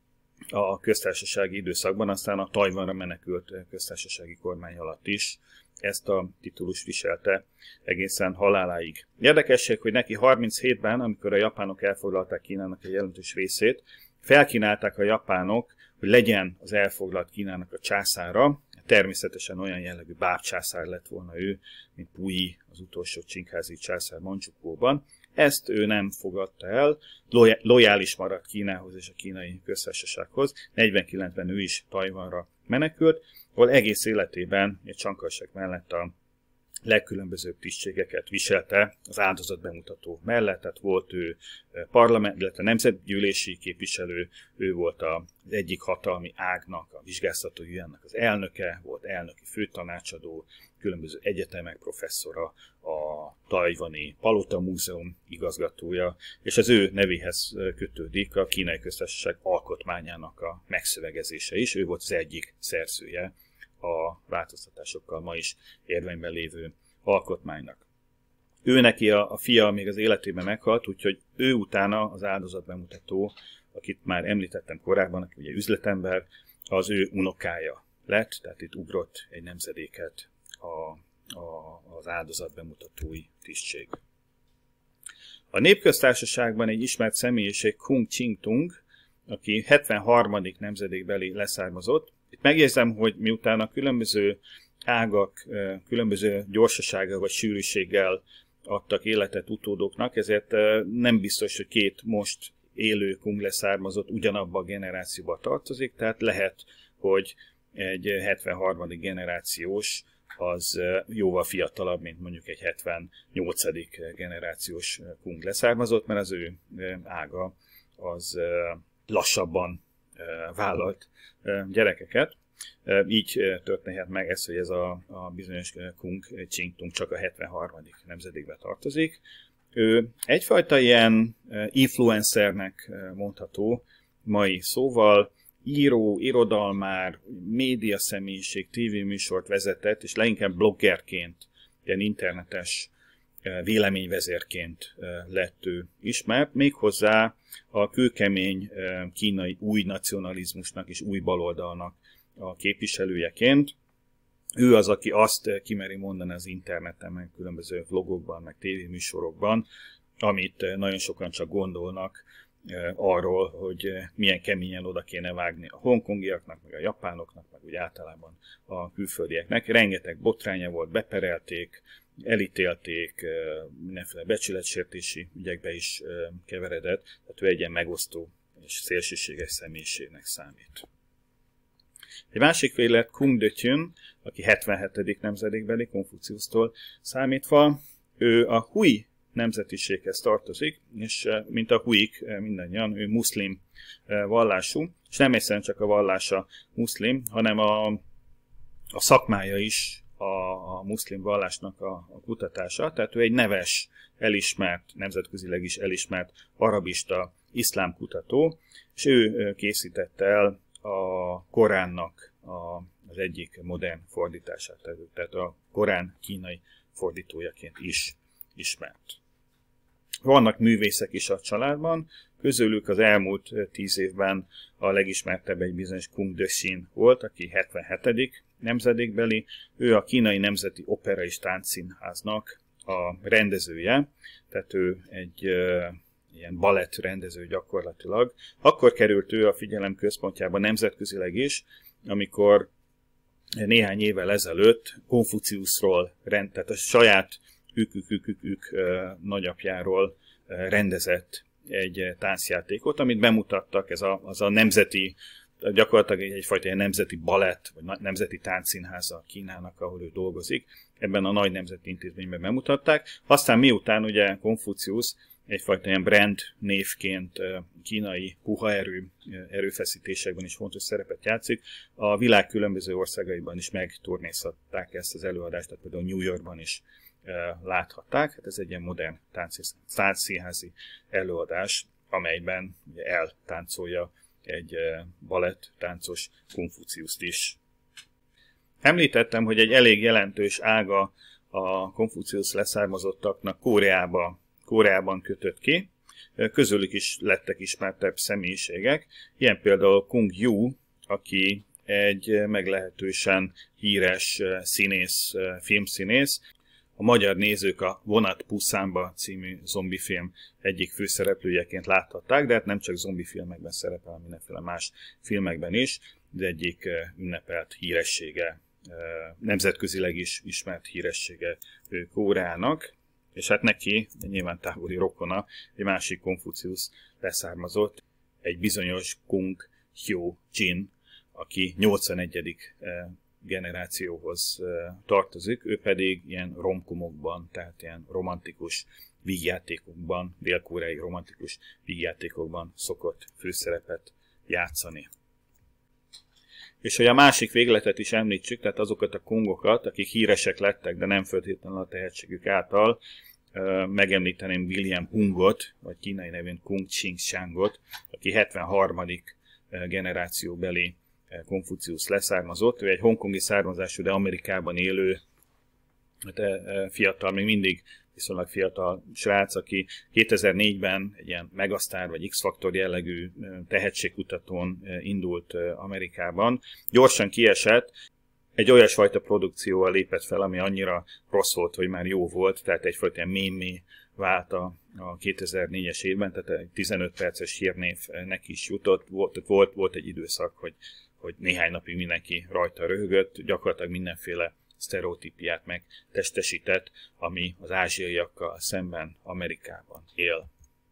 a köztársasági időszakban, aztán a Tajvanra menekült köztársasági kormány alatt is ezt a titulust viselte egészen haláláig. Érdekesség, hogy neki harminchétben, amikor a japánok elfoglalták Kínának egy jelentős részét, felkínálták a japánok, hogy legyen az elfoglalt Kínának a császára. Természetesen olyan jellegű bábcsászár lett volna ő, mint Puyi, az utolsó csinkházi császár Mandzsukóban. Ezt ő nem fogadta el, lojális maradt Kínához és a kínai köztársasághoz. negyvenkilencben ő is Tajvanra menekült, ahol egész életében egy Csiang Kai-shek mellett a legkülönbözőbb tisztségeket viselte az áldozatbemutató mellett, tehát volt ő parlament, illetve nemzetgyűlési képviselő, ő volt az egyik hatalmi ágnak, a vizsgáztatóügynek az elnöke, volt elnöki főtanácsadó, különböző egyetemek professzora, a tajvani Palota Múzeum igazgatója, és az ő nevéhez kötődik a Kínai Köztársaság alkotmányának a megszövegezése is, ő volt az egyik szerzője a változtatásokkal ma is érvényben lévő alkotmánynak. Ő neki a, a fia még az életében meghalt, úgyhogy ő utána az áldozatbemutató, akit már említettem korábban, aki ugye üzletember, az ő unokája lett, tehát itt ugrott egy nemzedéket a, a, az áldozatbemutatói tisztség. A Népköztársaságban egy ismert személyiség Kung Ching-tung, aki hetvenharmadik nemzedékbeli leszármazott. Itt megjegyzem, hogy miután a különböző ágak, különböző gyorsasággal vagy sűrűséggel adtak életet utódoknak, ezért nem biztos, hogy két most élő Kung leszármazott ugyanabba a generációba tartozik, tehát lehet, hogy egy hetvenharmadik generációs az jóval fiatalabb, mint mondjuk egy hetvennyolcadik generációs Kung leszármazott, mert az ő ága az lassabban vállalt gyerekeket. Így történhet meg ez, hogy ez a, a bizonyos Kung Ching-tung csak a hetvenharmadik nemzedékbe tartozik. Ő egyfajta ilyen influencernek mondható mai szóval, író, irodalmár, média személyiség, tévéműsort vezetett, és leginkább bloggerként, ilyen internetes véleményvezérként lett ő ismert, méghozzá a kőkemény kínai új nacionalizmusnak és új baloldalnak a képviselőjeként. Ő az, aki azt kimeri mondani az interneten, meg különböző vlogokban, meg tévéműsorokban, amit nagyon sokan csak gondolnak arról, hogy milyen keményen oda kéne vágni a hongkongiaknak, meg a japánoknak, meg úgy általában a külföldieknek. Rengeteg botránya volt, beperelték, elítélték, mindenféle becsületsértési ügyekbe is keveredett, tehát ő egy ilyen megosztó és szélsőséges személyiségnek számít. Egy másik féle Kung Dechun, aki hetvenhetedik nemzedékbeli Konfuciusztól számítva, ő a Hui nemzetiséghez tartozik, és mint a Huik mindannyian, ő muszlim vallású, és nem egyszerűen csak a vallása muszlim, hanem a, a szakmája is a, a muszlim vallásnak a, a kutatása, tehát ő egy neves, elismert, nemzetközileg is elismert arabista iszlámkutató, és ő készítette el a Koránnak a, az egyik modern fordítását, tehát a Korán kínai fordítójaként is ismert. Vannak művészek is a családban, közülük az elmúlt tíz évben a legismertebb egy bizonyos Kung Dexin volt, aki hetvenhetedik nemzedékbeli, ő a Kínai Nemzeti Opera és Táncszínháznak a rendezője, tehát ő egy ilyen balett rendező gyakorlatilag. Akkor került ő a figyelem központjába nemzetközileg is, amikor néhány évvel ezelőtt Konfuciuszról, tehát a saját ük-ük-ük-ük nagyapjáról rendezett egy táncjátékot, amit bemutattak, ez a, az a nemzeti gyakorlatilag egyfajta egy nemzeti balett, vagy nemzeti táncszínháza Kínának, ahol ő dolgozik. Ebben a nagy nemzeti intézményben bemutatták. Aztán miután ugye Konfuciusz egyfajta ilyen brand névként kínai puha erő, erőfeszítésekben is fontos szerepet játszik, a világ különböző országaiban is megturnézhatták ezt az előadást, tehát például New Yorkban is láthatták. Hát ez egy ilyen modern táncszínházi előadás, amelyben ugye eltáncolja egy balett táncos Konfuciuszt is. Említettem, hogy egy elég jelentős ága a Konfuciusz leszármazottaknak Koreába, Koreában kötött ki. Közülük is lettek ismertebb személyiségek. Ilyen például Kung Yu, aki egy meglehetősen híres színész, filmszínész. A magyar nézők a Vonat Puszánba című zombifilm egyik főszereplőjeként láthatták, de hát nem csak zombifilmekben szerepel, mindenféle más filmekben is, de egyik ünnepelt híressége, nemzetközileg is ismert híressége Koreának, és hát neki, nyilván távoli rokona, egy másik Konfuciusz leszármazott, egy bizonyos Kung Hyo Jin, aki nyolcvanegyedik generációhoz tartozik, ő pedig ilyen romkomokban, tehát ilyen romantikus vígjátékokban, dél-koreai romantikus vígjátékokban szokott főszerepet játszani. És hogy a másik végletet is említsük, tehát azokat a kungokat, akik híresek lettek, de nem feltétlenül a tehetségük által, megemlíteném William Hungot, vagy kínai nevén Kung Ching-Changot, aki hetvenharmadik generációbeli Konfuciusz leszármazott. Ő egy hongkongi származású, de Amerikában élő fiatal, még mindig viszonylag fiatal srác, aki kétezer-négyben egy ilyen megasztár vagy X-faktor jellegű tehetségkutatón indult Amerikában. Gyorsan kiesett, egy olyasfajta produkcióval lépett fel, ami annyira rossz volt, hogy már jó volt, tehát egyfajta mémé vált a, a kétezer-négyes évben, tehát egy tizenöt perces hírnév neki is jutott. Volt, volt, volt egy időszak, hogy, hogy néhány napig mindenki rajta röhögött, gyakorlatilag mindenféle sztereotípiát megtestesített, ami az ázsiaiakkal szemben Amerikában él.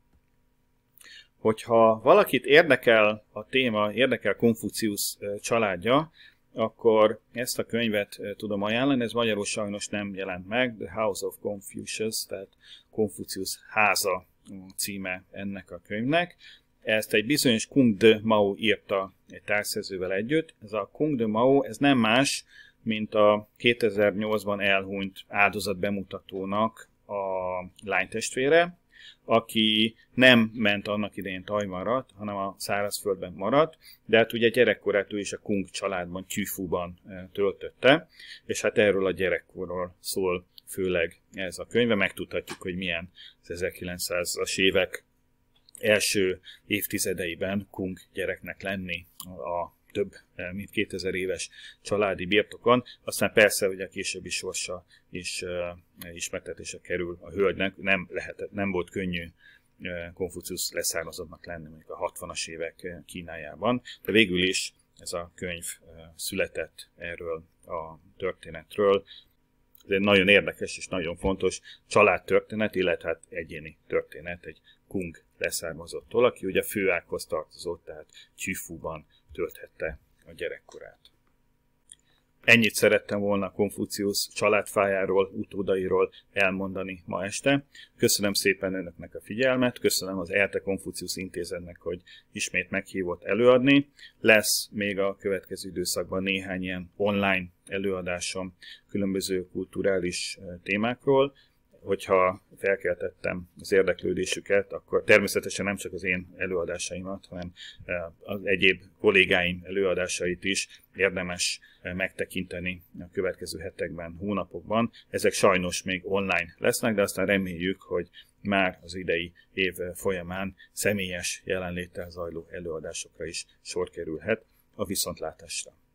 Hogyha valakit érdekel a téma, érdekel Konfuciusz családja, akkor ezt a könyvet tudom ajánlani, ez magyarul sajnos nem jelent meg, The House of Confucius, tehát Konfuciusz háza címe ennek a könyvnek. Ezt egy bizonyos Kung de Mao írta egy társszerzővel együtt. Ez a Kung de Mao, ez nem más, mint a kétezer-nyolcban elhunyt áldozat bemutatónak a lánytestvére, aki nem ment annak idején Tajvanra, hanem a szárazföldben maradt, de hát ugye gyerekkorát ő is a Kung családban, Tyúfúban töltötte, és hát erről a gyerekkorról szól főleg ez a könyve. Megtudhatjuk, hogy milyen az ezerkilencszázas évek első évtizedeiben Kung gyereknek lenni a több mint kétezer éves családi birtokon. Aztán persze, hogy a későbbi sorsa is uh, ismertetése kerül a hölgynek. Nem, lehetett, nem volt könnyű uh, Konfuciusz leszármazottnak lenni mondjuk a hatvanas évek Kínájában, de végül is ez a könyv uh, született erről a történetről. Ez egy nagyon érdekes és nagyon fontos családtörténet, illetve hát egyéni történet egy Kung leszármazottól, aki ugye a főághoz tartozott, tehát Tyúfúban tölthette a gyerekkorát. Ennyit szerettem volna Konfuciusz családfájáról, utódairól elmondani ma este. Köszönöm szépen önöknek a figyelmet, köszönöm az ELTE Konfuciusz Intézetnek, hogy ismét meghívott előadni. Lesz még a következő időszakban néhány ilyen online előadásom különböző kulturális témákról. Hogyha felkeltettem az érdeklődésüket, akkor természetesen nem csak az én előadásaimat, hanem az egyéb kollégáim előadásait is érdemes megtekinteni a következő hetekben, hónapokban. Ezek sajnos még online lesznek, de aztán reméljük, hogy már az idei év folyamán személyes jelenléttel zajló előadásokra is sor kerülhet. A viszontlátásra!